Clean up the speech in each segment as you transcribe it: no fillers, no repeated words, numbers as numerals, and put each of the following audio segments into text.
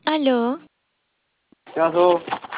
Aló, ¿Qué pasó?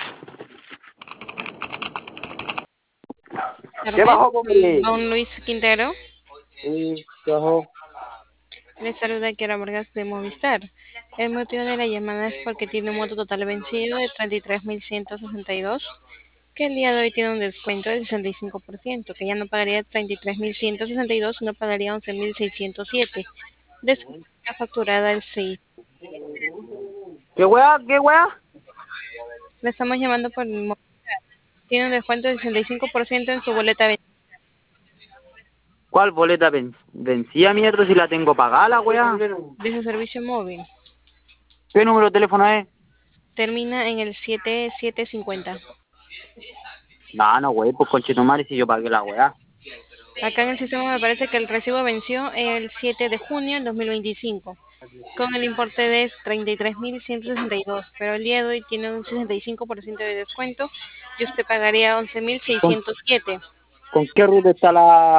¿Qué tardes, pasó, compadre? don Luis Quintero. ¿Qué pasó? Le saluda Kiara Vargas de Movistar. El motivo de la llamada es porque tiene un monto total vencido de 33.162, que el día de hoy tiene un descuento del 65%, que ya no pagaría 33.162, sino pagaría 11.607. Después la facturada el 6. ¿Qué weá? ¿Qué weá? Le estamos llamando por el tiene un descuento del 65% en su boleta ¿Cuál boleta vencía, mierda, si la tengo pagada, la weá? de su servicio móvil. ¿Qué número de teléfono es? Termina en el 7750. No, no, wey, pues conchetumare si yo pagué la weá. Acá en el sistema me parece que el recibo venció el 7 de junio del 2025 con el importe de 33.162, pero el día de hoy tiene un 65% de descuento y usted pagaría ¿Con, 11.607. con qué ruta está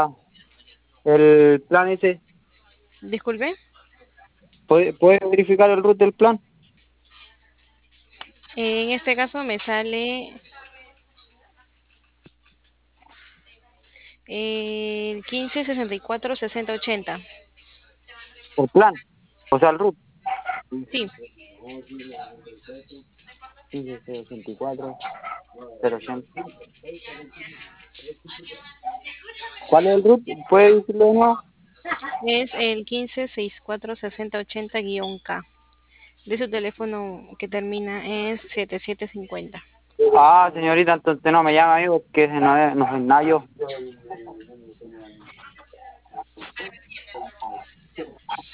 el plan ese? Disculpe, ¿Puede verificar el root del plan? en este caso me sale el 1564-6080. El plan, o sea, el root. Sí, 1564, 0. ¿Cuál es el root? ¿Puede decirlo de nuevo? es el 1564-6080-K de su teléfono que termina en 7750. Ah, señorita, entonces no me llama, amigo, que no es nada yo.